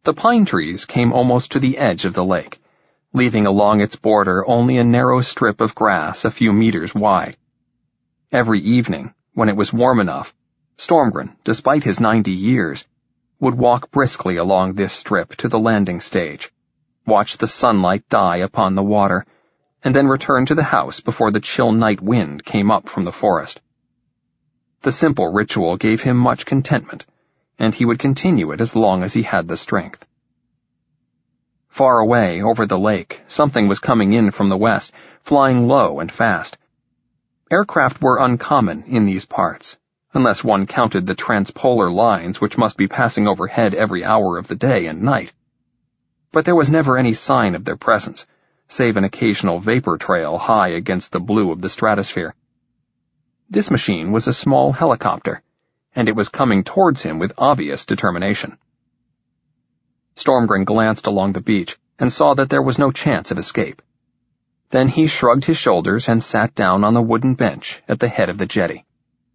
The pine trees came almost to the edge of the lake, leaving along its border only a narrow strip of grass a few meters wide. Every evening, when it was warm enough, Stormgren, despite his 90 years, would walk briskly along this strip to the landing stage, watch the sunlight die upon the water, and then return to the house before the chill night wind came up from the forest. The simple ritual gave him much contentment, and he would continue it as long as he had the strength. Far away, over the lake, something was coming in from the west, flying low and fast. Aircraft were uncommon in these parts, unless one counted the transpolar lines which must be passing overhead every hour of the day and night. But there was never any sign of their presence, save an occasional vapor trail high against the blue of the stratosphere. This machine was a small helicopter, and it was coming towards him with obvious determination. Stormgren glanced along the beach and saw that there was no chance of escape. Then he shrugged his shoulders and sat down on the wooden bench at the head of the jetty.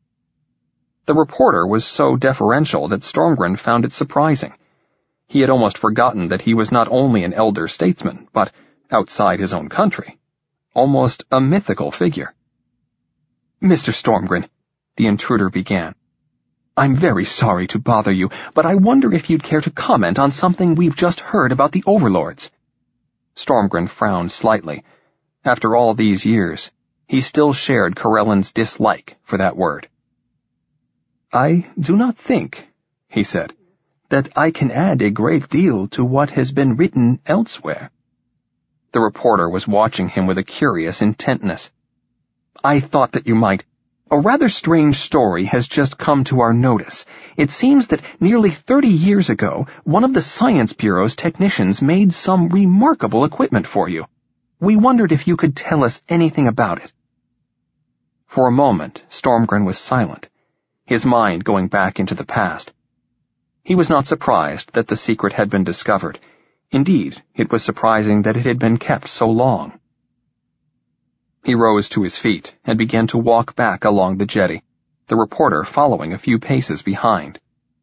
The reporter was so deferential that Stormgren found it surprising. He had almost forgotten that he was not only an elder statesman, but, outside his own country, almost a mythical figure. "Mr. Stormgren," the intruder began, "I'm very sorry to bother you, but I wonder if you'd care to comment on something we've just heard about the overlords." Stormgren frowned slightly. After all these years, he still shared Corellan's dislike for that word. "I do not think," he said, "that I can add a great deal to what has been written elsewhere." The reporter was watching him with a curious intentness. "I thought that you might. A rather strange story has just come to our notice. It seems that nearly 30 years ago, one of the Science Bureau's technicians made some remarkable equipment for you. We wondered if you could tell us anything about it." For a moment, Stormgren was silent, his mind going back into the past. He was not surprised that the secret had been discovered. Indeed, it was surprising that it had been kept so long. He rose to his feet and began to walk back along the jetty, the reporter following a few paces behind.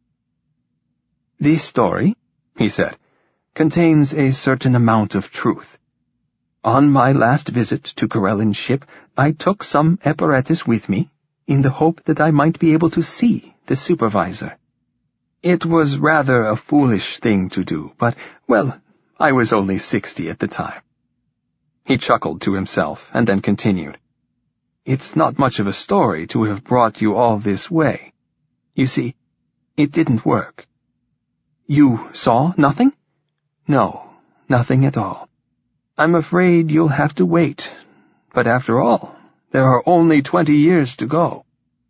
"This story," he said, "contains a certain amount of truth. On my last visit to Corellan's ship, I took some apparatus with me, in the hope that I might be able to see the supervisor. It was rather a foolish thing to do, but, well, I was only 60 at the time." He chuckled to himself and then continued. "It's not much of a story to have brought you all this way. You see, it didn't work." "You saw nothing?" "No, nothing at all. I'm afraid you'll have to wait. But after all, there are only 20 years to go."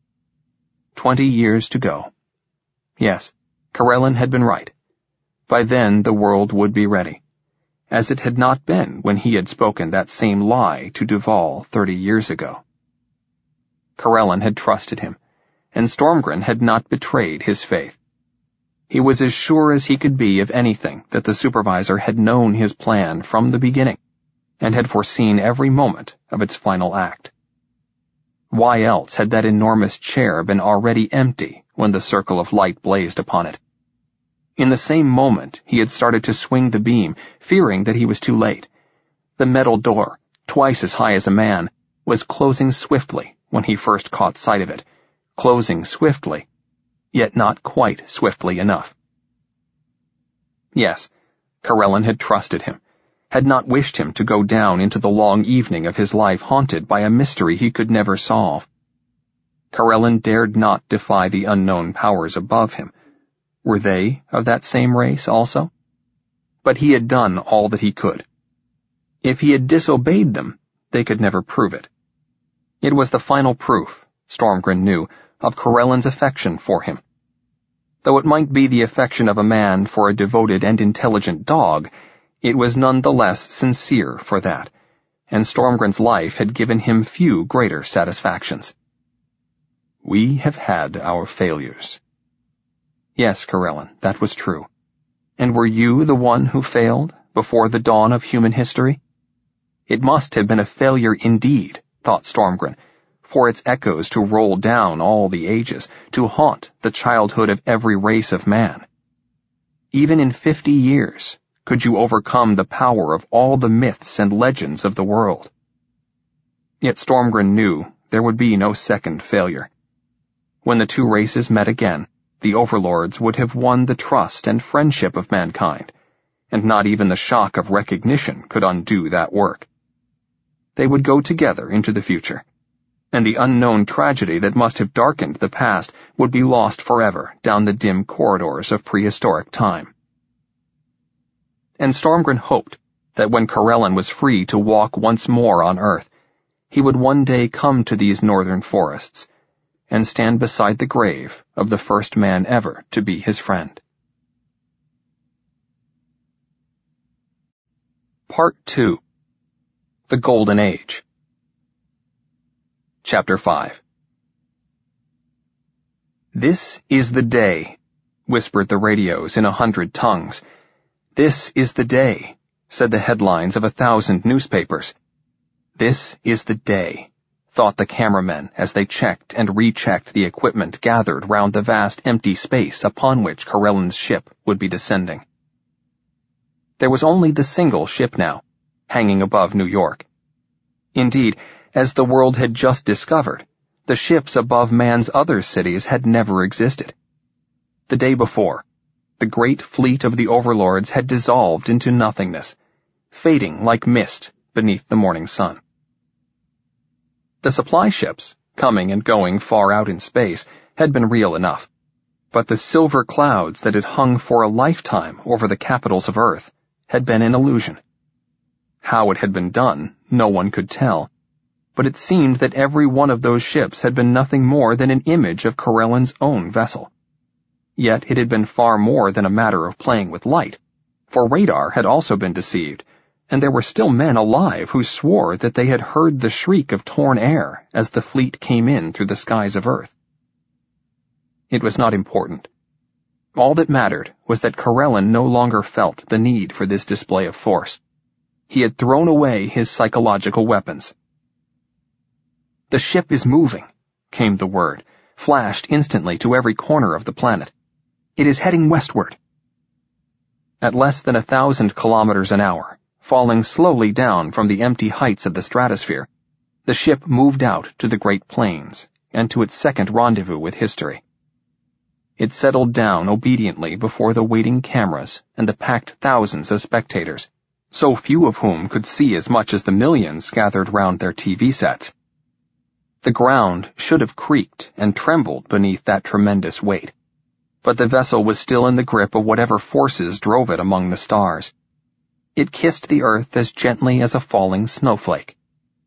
20 years to go. Yes, Corellan had been right. By then the world would be ready, as it had not been when he had spoken that same lie to Duval 30 years ago. Corellan had trusted him, and Stormgren had not betrayed his faith. He was as sure as he could be of anything that the supervisor had known his plan from the beginning, and had foreseen every moment of its final act. Why else had that enormous chair been already empty when the circle of light blazed upon it? In the same moment he had started to swing the beam, fearing that he was too late. The metal door, twice as high as a man, was closing swiftly when he first caught sight of it, closing swiftly, yet not quite swiftly enough. Yes, Corellan had trusted him, had not wished him to go down into the long evening of his life haunted by a mystery he could never solve. Corellan dared not defy the unknown powers above him. Were they of that same race also? But he had done all that he could. If he had disobeyed them, they could never prove it. It was the final proof, Stormgren knew, of Corellan's affection for him. Though it might be the affection of a man for a devoted and intelligent dog, it was none the less sincere for that, and Stormgren's life had given him few greater satisfactions. "We have had our failures." Yes, Corellan, that was true. And were you the one who failed before the dawn of human history? It must have been a failure indeed, thought Stormgren, for its echoes to roll down all the ages, to haunt the childhood of every race of man. even in 50 years, could you overcome the power of all the myths and legends of the world. Yet Stormgren knew there would be no second failure. When the two races met again, the overlords would have won the trust and friendship of mankind, and not even the shock of recognition could undo that work. They would go together into the future, and the unknown tragedy that must have darkened the past would be lost forever down the dim corridors of prehistoric time. And Stormgren hoped that when Corellin was free to walk once more on Earth, he would one day come to these northern forests and stand beside the grave of the first man ever to be his friend. Part 2. The Golden Age. Chapter 5. "This is the day," whispered the radios in 100 tongues. "This is the day," said the headlines of 1,000 newspapers. "This is the day," thought the cameramen as they checked and rechecked the equipment gathered round the vast empty space upon which Corellin's ship would be descending. There was only the single ship now, hanging above New York. Indeed, as the world had just discovered, the ships above man's other cities had never existed. The day before, the great fleet of the overlords had dissolved into nothingness, fading like mist beneath the morning sun. The supply ships, coming and going far out in space, had been real enough, but the silver clouds that had hung for a lifetime over the capitals of Earth had been an illusion. How it had been done, no one could tell, but it seemed that every one of those ships had been nothing more than an image of Corellin's own vessel. Yet it had been far more than a matter of playing with light, for radar had also been deceived, and there were still men alive who swore that they had heard the shriek of torn air as the fleet came in through the skies of Earth. It was not important. All that mattered was that Corellin no longer felt the need for this display of force. He had thrown away his psychological weapons. "The ship is moving," came the word, flashed instantly to every corner of the planet. "It is heading westward." At less than 1,000 kilometers an hour, falling slowly down from the empty heights of the stratosphere, the ship moved out to the Great Plains and to its second rendezvous with history. It settled down obediently before the waiting cameras and the packed thousands of spectators, so few of whom could see as much as the millions gathered round their TV sets. The ground should have creaked and trembled beneath that tremendous weight, but the vessel was still in the grip of whatever forces drove it among the stars. It kissed the earth as gently as a falling snowflake.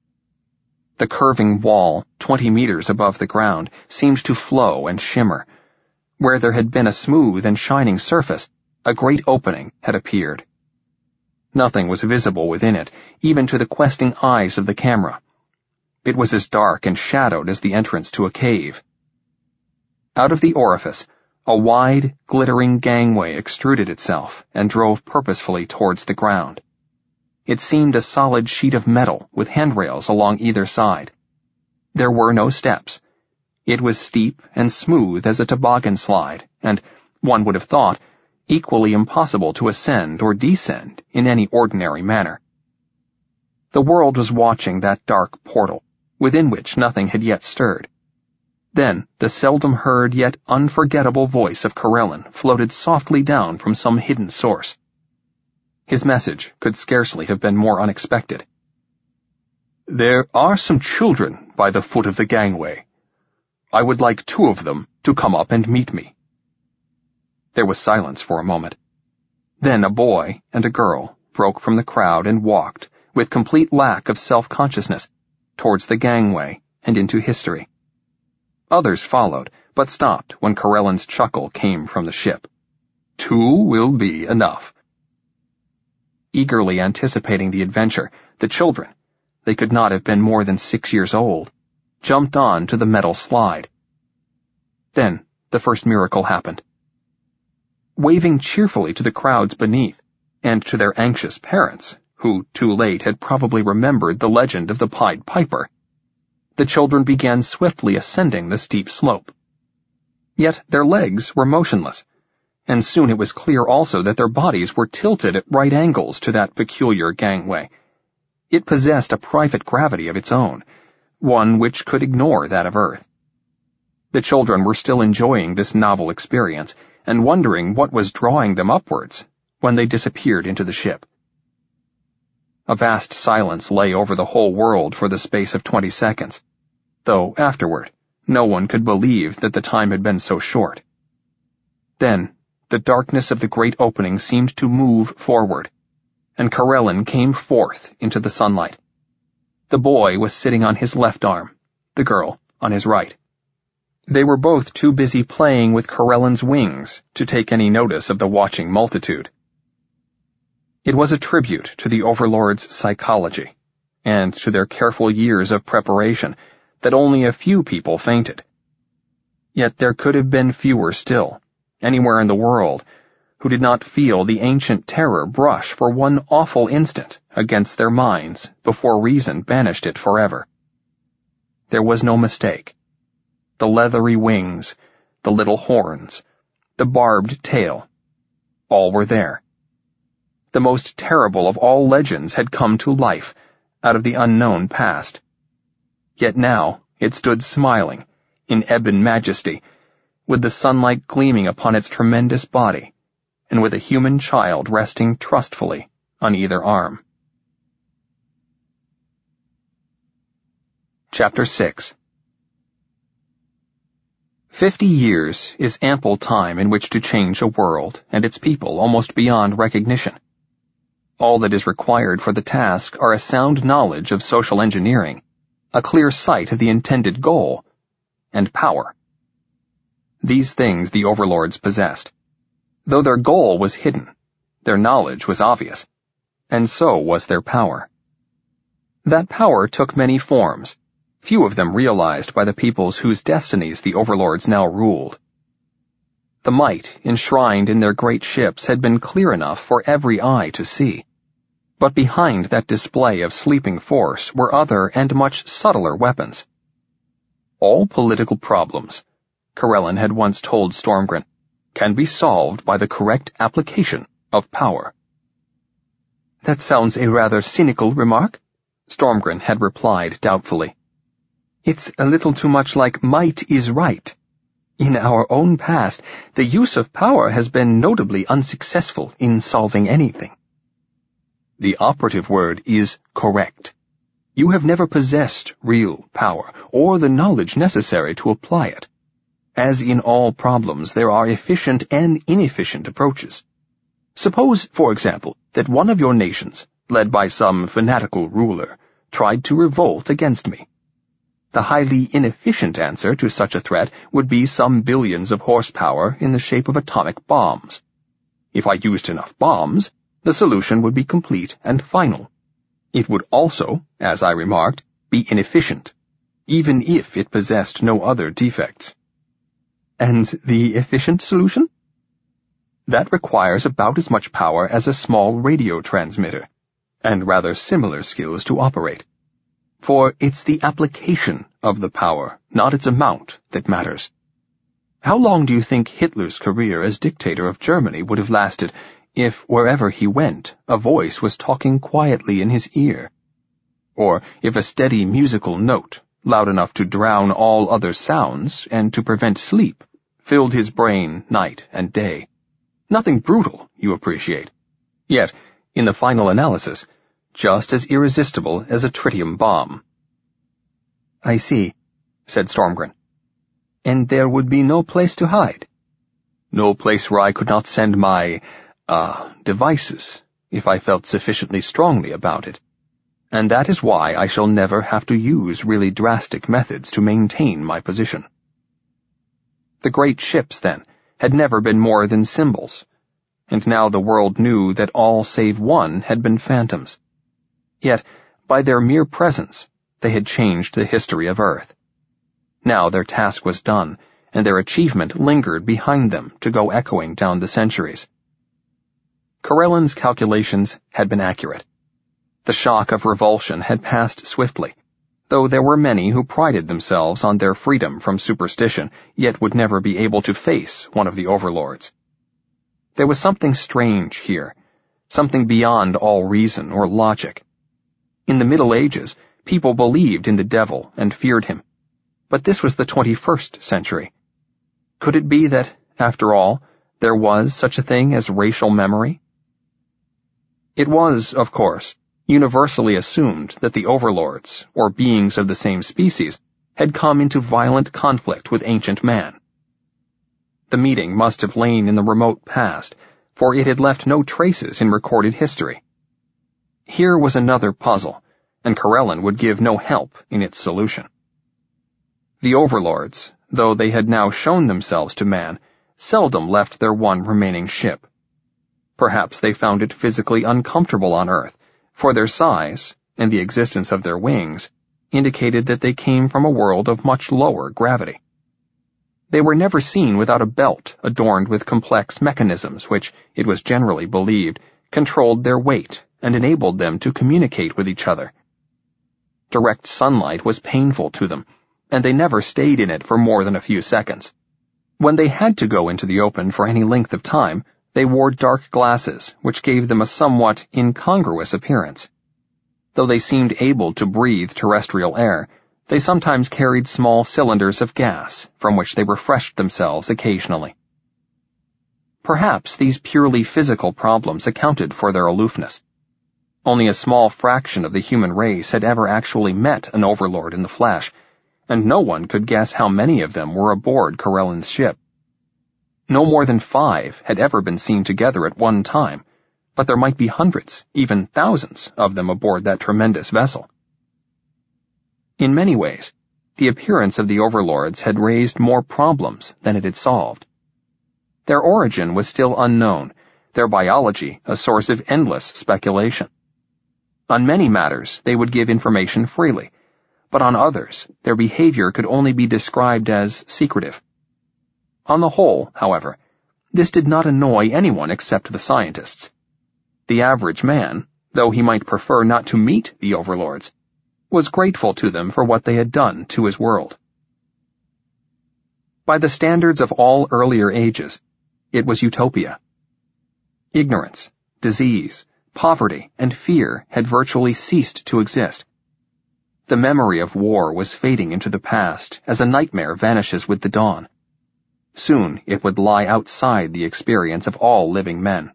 The curving wall, 20 meters above the ground, seemed to flow and shimmer. Where there had been a smooth and shining surface, a great opening had appeared. Nothing was visible within it, even to the questing eyes of the camera. It was as dark and shadowed as the entrance to a cave. Out of the orifice, a wide, glittering gangway extruded itself and drove purposefully towards the ground. It seemed a solid sheet of metal with handrails along either side. There were no steps. It was steep and smooth as a toboggan slide, and, one would have thought, equally impossible to ascend or descend in any ordinary manner. The world was watching that dark portal, within which nothing had yet stirred. Then the seldom heard yet unforgettable voice of Corellin floated softly down from some hidden source. His message could scarcely have been more unexpected. "There are some children by the foot of the gangway. I would like 2 of them to come up and meet me." There was silence for a moment. Then a boy and a girl broke from the crowd and walked, with complete lack of self-consciousness, towards the gangway and into history. Others followed, but stopped when Corellin's chuckle came from the ship. "2 will be enough." Eagerly anticipating the adventure, the children, they could not have been more than 6 years old, jumped on to the metal slide. Then the first miracle happened. Waving cheerfully to the crowds beneath, and to their anxious parents, who too late had probably remembered the legend of the Pied Piper, the children began swiftly ascending the steep slope. Yet their legs were motionless, and soon it was clear also that their bodies were tilted at right angles to that peculiar gangway. It possessed a private gravity of its own, one which could ignore that of Earth. The children were still enjoying this novel experience and wondering what was drawing them upwards when they disappeared into the ship. A vast silence lay over the whole world for the space of 20 seconds, though afterward no one could believe that the time had been so short. Then the darkness of the great opening seemed to move forward, and Corellin came forth into the sunlight. The boy was sitting on his left arm, the girl on his right. They were both too busy playing with Corellin's wings to take any notice of the watching multitude. It was a tribute to the Overlord's psychology, and to their careful years of preparation, that only a few people fainted. Yet there could have been fewer still, anywhere in the world, who did not feel the ancient terror brush for one awful instant against their minds before reason banished it forever. There was no mistake. The leathery wings, the little horns, the barbed tail, all were there. The most terrible of all legends had come to life out of the unknown past. Yet now it stood smiling, in ebon majesty, with the sunlight gleaming upon its tremendous body, and with a human child resting trustfully on either arm. Chapter 6. 50 years is ample time in which to change a world and its people almost beyond recognition. All that is required for the task are a sound knowledge of social engineering, a clear sight of the intended goal, and power. These things the Overlords possessed. Though their goal was hidden, their knowledge was obvious, and so was their power. That power took many forms, few of them realized by the peoples whose destinies the Overlords now ruled. The might enshrined in their great ships had been clear enough for every eye to see. But behind that display of sleeping force were other and much subtler weapons. All political problems, Corellin had once told Stormgren, can be solved by the correct application of power. That sounds a rather cynical remark, Stormgren had replied doubtfully. It's a little too much like might is right. In our own past, the use of power has been notably unsuccessful in solving anything. The operative word is correct. You have never possessed real power, or the knowledge necessary to apply it. As in all problems, there are efficient and inefficient approaches. Suppose, for example, that one of your nations, led by some fanatical ruler, tried to revolt against me. The highly inefficient answer to such a threat would be some billions of horsepower in the shape of atomic bombs. If I used enough bombs, the solution would be complete and final. It would also, as I remarked, be inefficient, even if it possessed no other defects. And the efficient solution? That requires about as much power as a small radio transmitter, and rather similar skills to operate. For it's the application of the power, not its amount, that matters. How long do you think Hitler's career as dictator of Germany would have lasted if, wherever he went, a voice was talking quietly in his ear? Or if a steady musical note, loud enough to drown all other sounds and to prevent sleep, filled his brain night and day? Nothing brutal, you appreciate. Yet, in the final analysis, just as irresistible as a tritium bomb. I see, said Stormgren. And there would be no place to hide? No place where I could not send my, devices, if I felt sufficiently strongly about it. And that is why I shall never have to use really drastic methods to maintain my position. The great ships, then, had never been more than symbols, and now the world knew that all save one had been phantoms. Yet, by their mere presence, they had changed the history of Earth. Now their task was done, and their achievement lingered behind them to go echoing down the centuries. Corellin's calculations had been accurate. The shock of revulsion had passed swiftly, though there were many who prided themselves on their freedom from superstition, yet would never be able to face one of the Overlords. There was something strange here, something beyond all reason or logic. In the Middle Ages, people believed in the devil and feared him. But this was the 21st century. Could it be that, after all, there was such a thing as racial memory? It was, of course, universally assumed that the overlords, or beings of the same species, had come into violent conflict with ancient man. The meeting must have lain in the remote past, for it had left no traces in recorded history. Here was another puzzle, and Corellin would give no help in its solution. The overlords, though they had now shown themselves to man, seldom left their one remaining ship. Perhaps they found it physically uncomfortable on Earth, for their size, and the existence of their wings, indicated that they came from a world of much lower gravity. They were never seen without a belt adorned with complex mechanisms which, it was generally believed, controlled their weight and enabled them to communicate with each other. Direct sunlight was painful to them, and they never stayed in it for more than a few seconds. When they had to go into the open for any length of time, they wore dark glasses, which gave them a somewhat incongruous appearance. Though they seemed able to breathe terrestrial air, they sometimes carried small cylinders of gas, from which they refreshed themselves occasionally. Perhaps these purely physical problems accounted for their aloofness. Only a small fraction of the human race had ever actually met an overlord in the flesh, and no one could guess how many of them were aboard Corellin's ship. No more than 5 had ever been seen together at one time, but there might be hundreds, even thousands, of them aboard that tremendous vessel. In many ways, the appearance of the overlords had raised more problems than it had solved. Their origin was still unknown, their biology a source of endless speculation. On many matters, they would give information freely, but on others, their behavior could only be described as secretive. On the whole, however, this did not annoy anyone except the scientists. The average man, though he might prefer not to meet the overlords, was grateful to them for what they had done to his world. By the standards of all earlier ages, it was utopia. Ignorance, disease, poverty, and fear had virtually ceased to exist. The memory of war was fading into the past as a nightmare vanishes with the dawn. Soon it would lie outside the experience of all living men.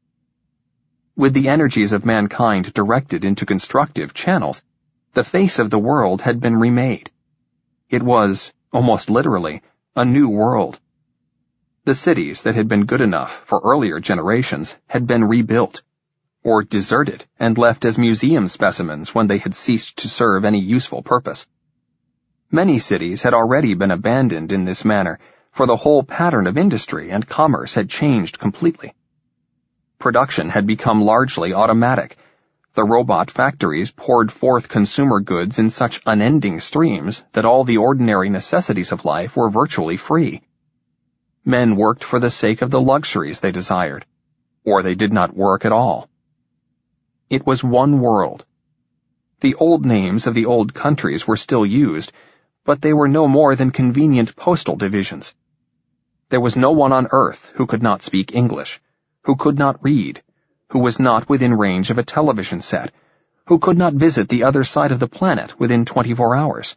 With the energies of mankind directed into constructive channels, the face of the world had been remade. It was, almost literally, a new world. The cities that had been good enough for earlier generations had been rebuilt, or deserted and left as museum specimens when they had ceased to serve any useful purpose. Many cities had already been abandoned in this manner, for the whole pattern of industry and commerce had changed completely. Production had become largely automatic. The robot factories poured forth consumer goods in such unending streams that all the ordinary necessities of life were virtually free. Men worked for the sake of the luxuries they desired, or they did not work at all. It was one world. The old names of the old countries were still used, but they were no more than convenient postal divisions. There was no one on Earth who could not speak English, who could not read, who was not within range of a television set, who could not visit the other side of the planet within 24 hours.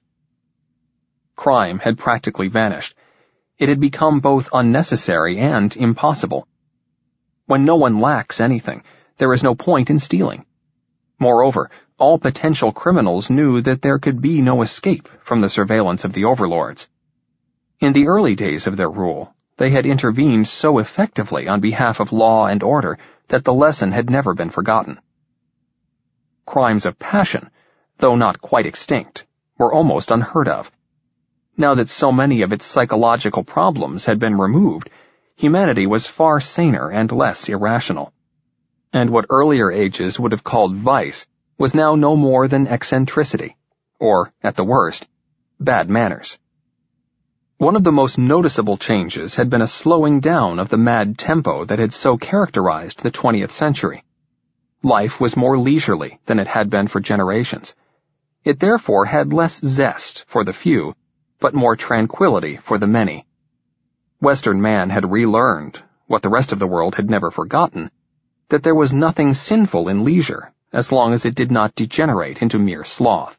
Crime had practically vanished. It had become both unnecessary and impossible. When no one lacks anything, there is no point in stealing. Moreover, all potential criminals knew that there could be no escape from the surveillance of the overlords. In the early days of their rule, they had intervened so effectively on behalf of law and order that the lesson had never been forgotten. Crimes of passion, though not quite extinct, were almost unheard of. Now that so many of its psychological problems had been removed, humanity was far saner and less irrational. And what earlier ages would have called vice was now no more than eccentricity, or, at the worst, bad manners. One of the most noticeable changes had been a slowing down of the mad tempo that had so characterized the 20th century. Life was more leisurely than it had been for generations. It therefore had less zest for the few, but more tranquility for the many. Western man had relearned, what the rest of the world had never forgotten, that there was nothing sinful in leisure as long as it did not degenerate into mere sloth.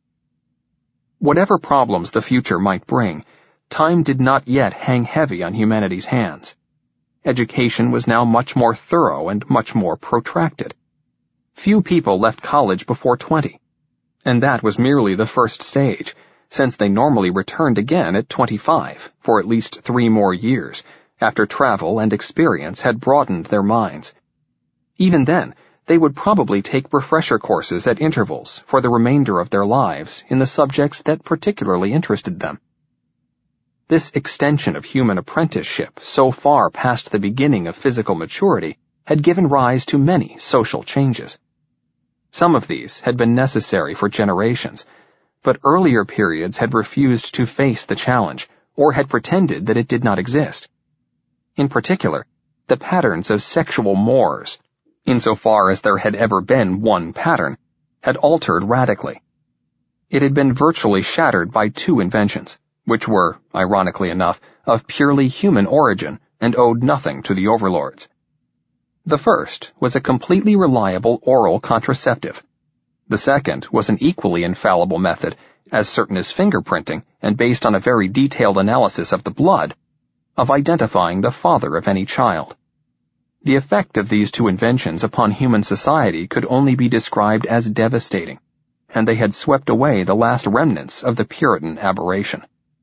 Whatever problems the future might bring, time did not yet hang heavy on humanity's hands. Education was now much more thorough and much more protracted. Few people left college before 20, and that was merely the first stage, since they normally returned again at 25 for at least 3 more years, after travel and experience had broadened their minds. Even then, they would probably take refresher courses at intervals for the remainder of their lives in the subjects that particularly interested them. This extension of human apprenticeship so far past the beginning of physical maturity had given rise to many social changes. Some of these had been necessary for generations, but earlier periods had refused to face the challenge or had pretended that it did not exist. In particular, the patterns of sexual mores, insofar as there had ever been one pattern, had altered radically. It had been virtually shattered by 2 inventions, which were, ironically enough, of purely human origin and owed nothing to the overlords. The first was a completely reliable oral contraceptive. The second was an equally infallible method, as certain as fingerprinting and based on a very detailed analysis of the blood, of identifying the father of any child. The effect of these 2 inventions upon human society could only be described as devastating, and they had swept away the last remnants of the Puritan aberration.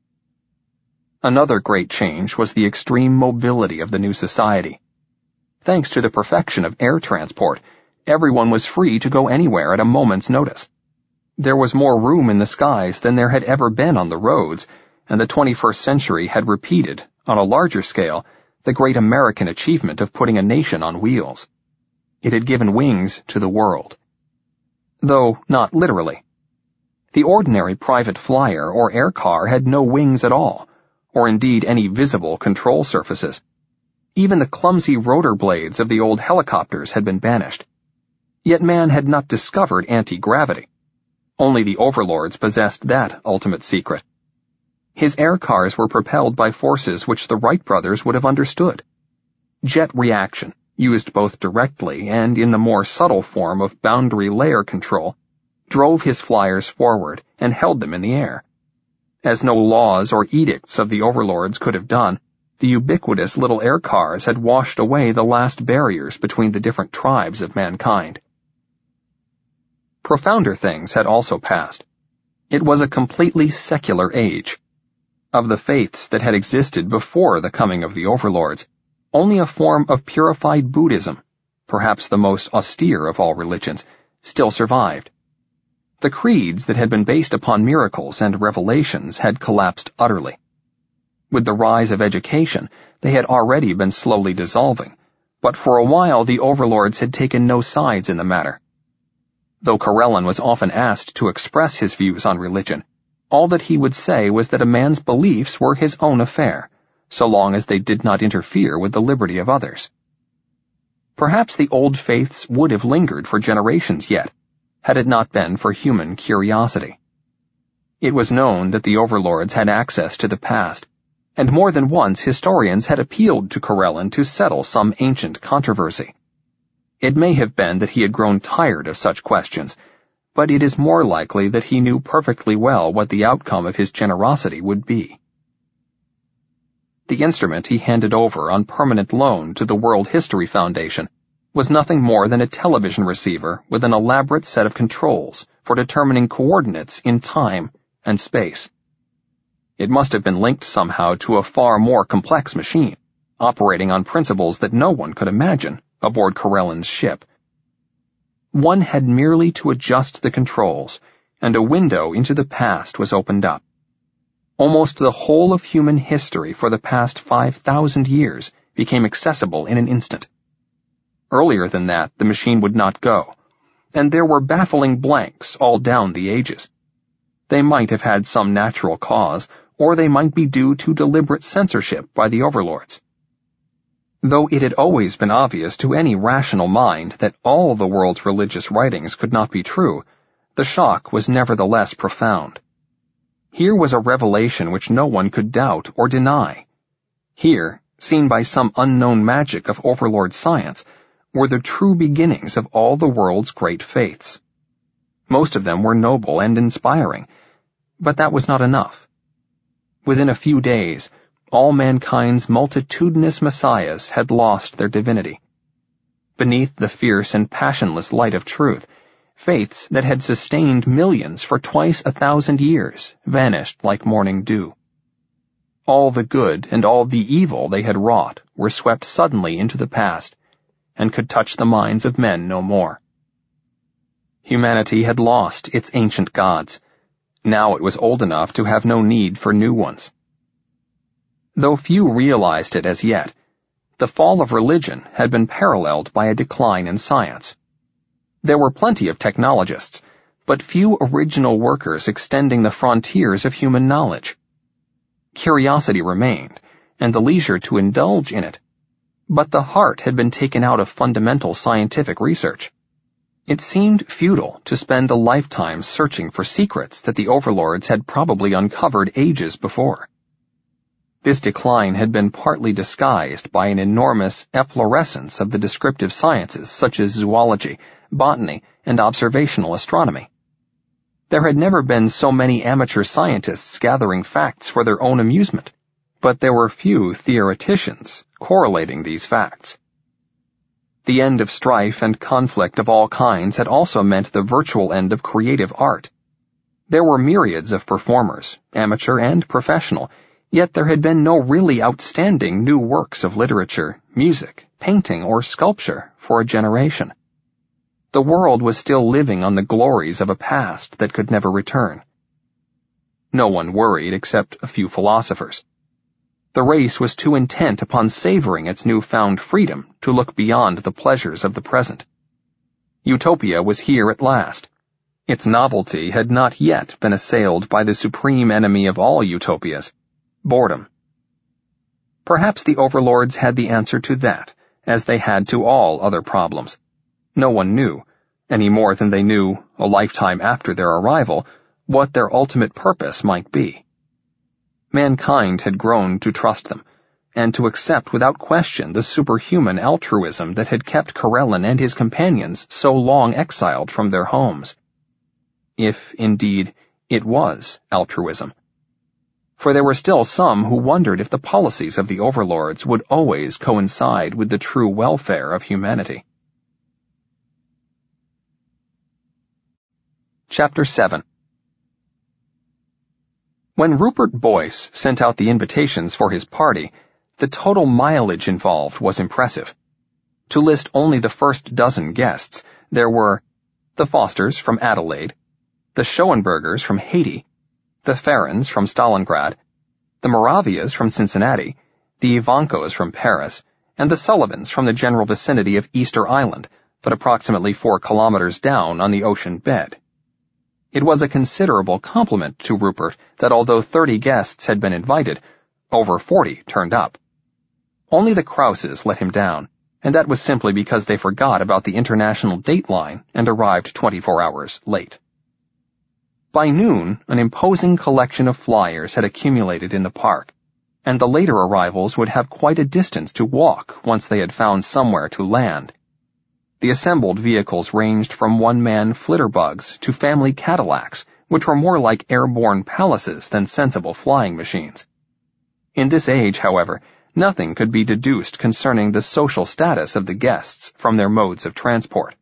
Another great change was the extreme mobility of the new society. Thanks to the perfection of air transport, everyone was free to go anywhere at a moment's notice. There was more room in the skies than there had ever been on the roads, and the 21st century had repeated, on a larger scale, the great American achievement of putting a nation on wheels. It had given wings to the world. Though not literally. The ordinary private flyer or air car had no wings at all, or indeed any visible control surfaces. Even the clumsy rotor blades of the old helicopters had been banished. Yet man had not discovered anti-gravity. Only the overlords possessed that ultimate secret. His air cars were propelled by forces which the Wright brothers would have understood. Jet reaction, used both directly and in the more subtle form of boundary layer control, drove his flyers forward and held them in the air. As no laws or edicts of the overlords could have done, the ubiquitous little air cars had washed away the last barriers between the different tribes of mankind. Profounder things had also passed. It was a completely secular age. Of the faiths that had existed before the coming of the overlords, only a form of purified Buddhism, perhaps the most austere of all religions, still survived. The creeds that had been based upon miracles and revelations had collapsed utterly. With the rise of education, they had already been slowly dissolving, but for a while the overlords had taken no sides in the matter. Though Corellon was often asked to express his views on religion, all that he would say was that a man's beliefs were his own affair, so long as they did not interfere with the liberty of others. Perhaps the old faiths would have lingered for generations yet, had it not been for human curiosity. It was known that the overlords had access to the past, and more than once historians had appealed to Corellon to settle some ancient controversy. It may have been that he had grown tired of such questions, but it is more likely that he knew perfectly well what the outcome of his generosity would be. The instrument he handed over on permanent loan to the World History Foundation was nothing more than a television receiver with an elaborate set of controls for determining coordinates in time and space. It must have been linked somehow to a far more complex machine, operating on principles that no one could imagine aboard Corellon's ship. One had merely to adjust the controls, and a window into the past was opened up. Almost the whole of human history for the past 5,000 years became accessible in an instant. Earlier than that, the machine would not go, and there were baffling blanks all down the ages. They might have had some natural cause, or they might be due to deliberate censorship by the overlords. Though it had always been obvious to any rational mind that all the world's religious writings could not be true, the shock was nevertheless profound. Here was a revelation which no one could doubt or deny. Here, seen by some unknown magic of overlord science, were the true beginnings of all the world's great faiths. Most of them were noble and inspiring, but that was not enough. Within a few days, all mankind's multitudinous messiahs had lost their divinity. Beneath the fierce and passionless light of truth, faiths that had sustained millions for twice 1,000 years vanished like morning dew. All the good and all the evil they had wrought were swept suddenly into the past, and could touch the minds of men no more. Humanity had lost its ancient gods. Now it was old enough to have no need for new ones. Though few realized it as yet, the fall of religion had been paralleled by a decline in science. There were plenty of technologists, but few original workers extending the frontiers of human knowledge. Curiosity remained, and the leisure to indulge in it, but the heart had been taken out of fundamental scientific research. It seemed futile to spend a lifetime searching for secrets that the overlords had probably uncovered ages before. This decline had been partly disguised by an enormous efflorescence of the descriptive sciences such as zoology, botany, and observational astronomy. There had never been so many amateur scientists gathering facts for their own amusement, but there were few theoreticians correlating these facts. The end of strife and conflict of all kinds had also meant the virtual end of creative art. There were myriads of performers, amateur and professional, yet there had been no really outstanding new works of literature, music, painting, or sculpture for a generation. The world was still living on the glories of a past that could never return. No one worried except a few philosophers. The race was too intent upon savoring its newfound freedom to look beyond the pleasures of the present. Utopia was here at last. Its novelty had not yet been assailed by the supreme enemy of all utopias, boredom. Perhaps the overlords had the answer to that, as they had to all other problems. No one knew, any more than they knew, a lifetime after their arrival, what their ultimate purpose might be. Mankind had grown to trust them, and to accept without question the superhuman altruism that had kept Corellin and his companions so long exiled from their homes. If, indeed, it was altruism. For there were still some who wondered if the policies of the overlords would always coincide with the true welfare of humanity. Chapter 7. When Rupert Boyce sent out the invitations for his party, the total mileage involved was impressive. To list only the first dozen guests, there were the Fosters from Adelaide, the Schoenbergers from Haiti, the Ferrans from Stalingrad, the Moravias from Cincinnati, the Ivankos from Paris, and the Sullivans from the general vicinity of Easter Island, but approximately 4 kilometers down on the ocean bed. It was a considerable compliment to Rupert that although 30 guests had been invited, over 40 turned up. Only the Krauses let him down, and that was simply because they forgot about the international date line and arrived 24 hours late. By noon, an imposing collection of flyers had accumulated in the park, and the later arrivals would have quite a distance to walk once they had found somewhere to land. The assembled vehicles ranged from one-man flitterbugs to family Cadillacs, which were more like airborne palaces than sensible flying machines. In this age, however, nothing could be deduced concerning the social status of the guests from their modes of transport.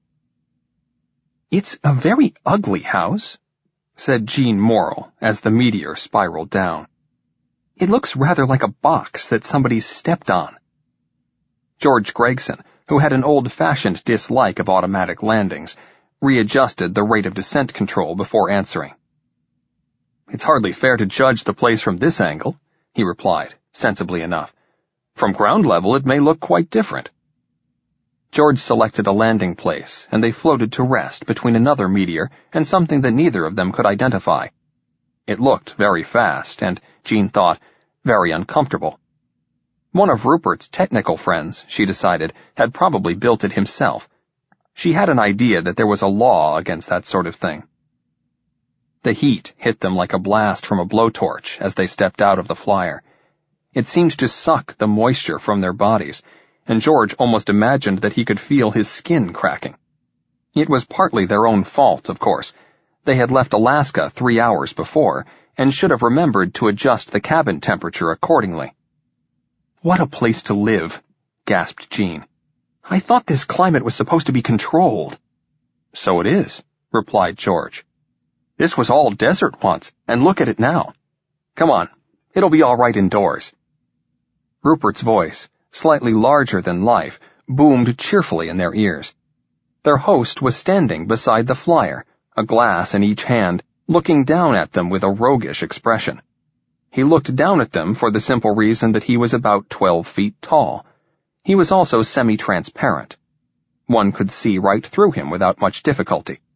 "It's a very ugly house," said Jean Morrill as the meteor spiraled down. "It looks rather like a box that somebody stepped on." George Gregson, who had an old-fashioned dislike of automatic landings, readjusted the rate of descent control before answering. "It's hardly fair to judge the place from this angle," he replied, sensibly enough. "From ground level it may look quite different." George selected a landing place, and they floated to rest between another meteor and something that neither of them could identify. It looked very fast, and, Jean thought, very uncomfortable. One of Rupert's technical friends, she decided, had probably built it himself. She had an idea that there was a law against that sort of thing. The heat hit them like a blast from a blowtorch as they stepped out of the flyer. It seemed to suck the moisture from their bodies, and George almost imagined that he could feel his skin cracking. It was partly their own fault, of course. They had left Alaska 3 hours before, and should have remembered to adjust the cabin temperature accordingly. "What a place to live," gasped Jean. "I thought this climate was supposed to be controlled." "So it is," replied George. "This was all desert once, and look at it now. Come on, it'll be all right indoors." Rupert's voice, slightly larger than life, boomed cheerfully in their ears. Their host was standing beside the flyer, a glass in each hand, looking down at them with a roguish expression. He looked down at them for the simple reason that he was about 12 feet tall. He was also semi-transparent. One could see right through him without much difficulty.